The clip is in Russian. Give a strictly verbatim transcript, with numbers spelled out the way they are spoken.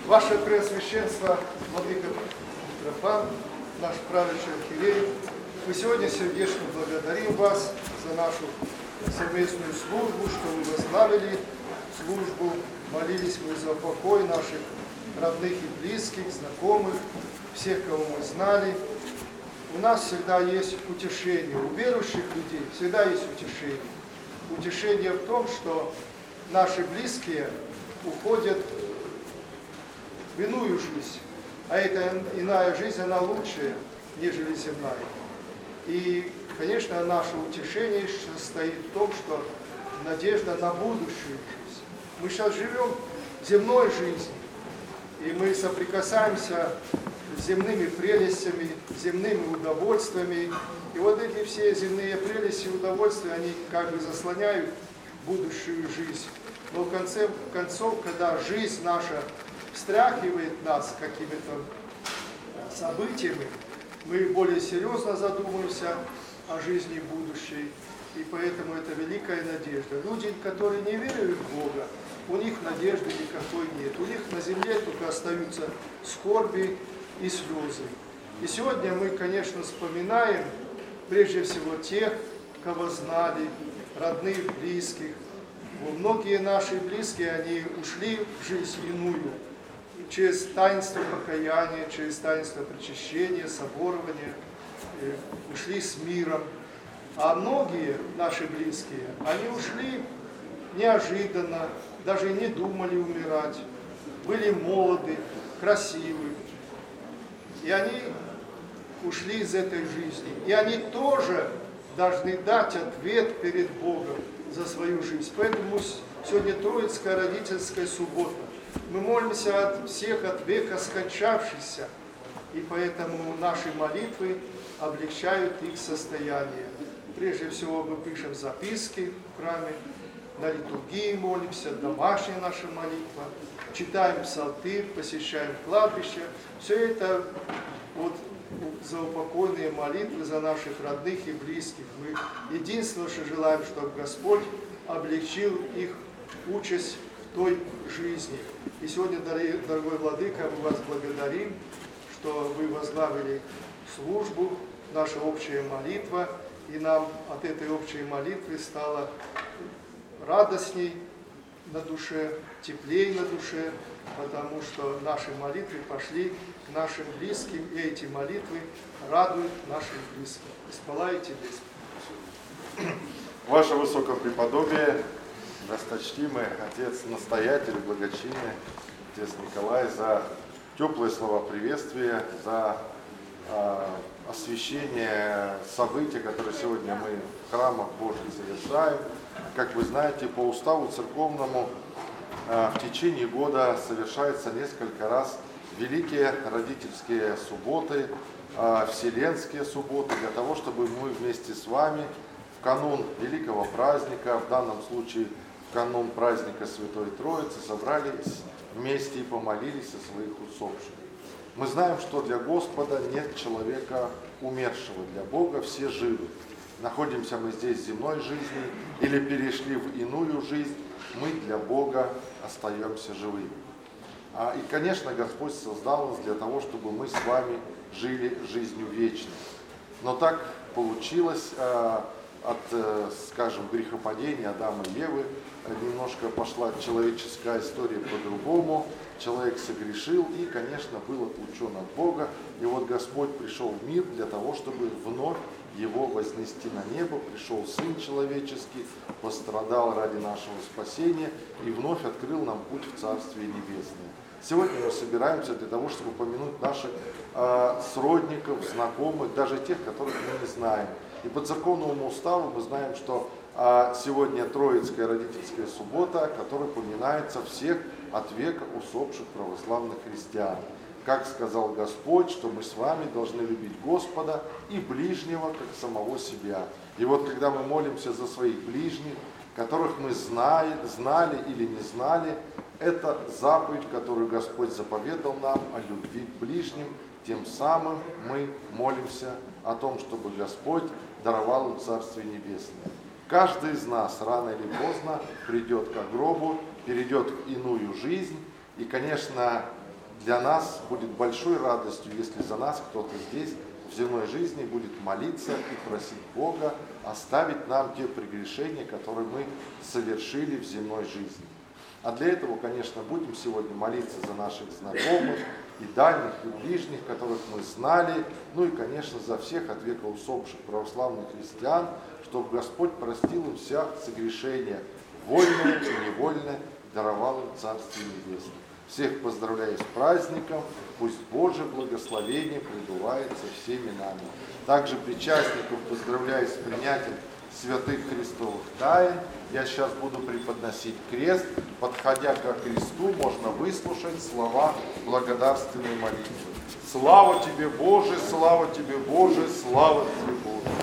Ваше Преосвященство, Владыка Митрофан, наш правящий архиерей, мы сегодня сердечно благодарим вас за нашу совместную службу, что вы возглавили службу, молились мы за покой наших родных и близких, знакомых, всех, кого мы знали. У нас всегда есть утешение, у верующих людей всегда есть утешение. Утешение в том, что наши близкие уходят в иную жизнь, а эта иная жизнь, она лучше, нежели земная. И, конечно, наше утешение состоит в том, что надежда на будущую жизнь. Мы сейчас живем земной жизнью, и мы соприкасаемся с земными прелестями, земными удовольствиями. И вот эти все земные прелести и удовольствия, они как бы заслоняют будущую жизнь. Но в конце концов, когда жизнь наша встряхивает нас какими-то событиями, мы более серьезно задумываемся о жизни будущей. И поэтому это великая надежда. Люди, которые не верят в Бога, у них надежды никакой нет. У них на земле только остаются скорби и слезы. И сегодня мы, конечно, вспоминаем прежде всего тех, кого знали, родных, близких. Многие наши близкие, они ушли в жизнь иную, через таинство покаяния, через таинство причащения, соборования, ушли с миром. А многие наши близкие, они ушли неожиданно, даже не думали умирать, были молоды, красивы. И они ушли из этой жизни. И они тоже должны дать ответ перед Богом за свою жизнь. Поэтому сегодня Троицкая родительская суббота. Мы молимся от всех от века скончавшихся, и поэтому наши молитвы облегчают их состояние. Прежде всего мы пишем записки в храме, на литургии молимся, домашняя наша молитва, читаем псалтырь, посещаем кладбище. Все это вот заупокойные молитвы за наших родных и близких. Мы единственное, что желаем, чтобы Господь облегчил их участь в той жизни. И сегодня, дорогой Владыка, мы вас благодарим, что вы возглавили службу, наша общая молитва, и нам от этой общей молитвы стало радостней на душе, теплей на душе, потому что наши молитвы пошли к нашим близким, и эти молитвы радуют наших близких. Хвала и тебе, Господи. Ваше Высокопреподобие, досточтимый отец-настоятель, благочинный отец Николай, за теплые слова приветствия, за э, освящение событий, которые сегодня мы в храмах Божьих совершаем. Как вы знаете, по уставу церковному э, в течение года совершается несколько раз великие родительские субботы, э, вселенские субботы, для того, чтобы мы вместе с вами в канун великого праздника, в данном случае в канун праздника Святой Троицы, собрались вместе и помолились о своих усопших. Мы знаем, что для Господа нет человека умершего, для Бога все живы. Находимся мы здесь в земной жизни или перешли в иную жизнь, мы для Бога остаемся живыми. И, конечно, Господь создал нас для того, чтобы мы с вами жили жизнью вечной. Но так получилось, от, скажем, грехопадения Адама и Евы, немножко пошла человеческая история по-другому, человек согрешил и, конечно, был отлучен от Бога. И вот Господь пришел в мир для того, чтобы вновь его вознести на небо. Пришел Сын Человеческий, пострадал ради нашего спасения и вновь открыл нам путь в Царствие Небесное. Сегодня мы собираемся для того, чтобы помянуть наших э, сродников, знакомых, даже тех, которых мы не знаем. И по церковному уставу мы знаем, что э, сегодня Троицкая родительская суббота, которая поминается всех от века усопших православных христиан. Как сказал Господь, что мы с вами должны любить Господа и ближнего, как самого себя. И вот когда мы молимся за своих ближних, которых мы знали, знали или не знали, это заповедь, которую Господь заповедал нам о любви к ближним. Тем самым мы молимся о том, чтобы Господь даровал им Царствие Небесное. Каждый из нас рано или поздно придет к гробу, перейдет в иную жизнь. И, конечно, для нас будет большой радостью, если за нас кто-то здесь в земной жизни будет молиться и просить Бога оставить нам те прегрешения, которые мы совершили в земной жизни. А для этого, конечно, будем сегодня молиться за наших знакомых и дальних, и ближних, которых мы знали, ну и, конечно, за всех от века усопших православных христиан, чтобы Господь простил им вся согрешения, вольное и невольное, даровал им Царствие Небесное. Всех поздравляю с праздником, пусть Божье благословение пребывает со всеми нами. Также причастников поздравляю с принятием святых христовых тайн. Я сейчас буду преподносить крест. Подходя ко кресту, можно выслушать слова благодарственной молитвы. Слава тебе, Боже, слава тебе, Боже, слава тебе, Боже.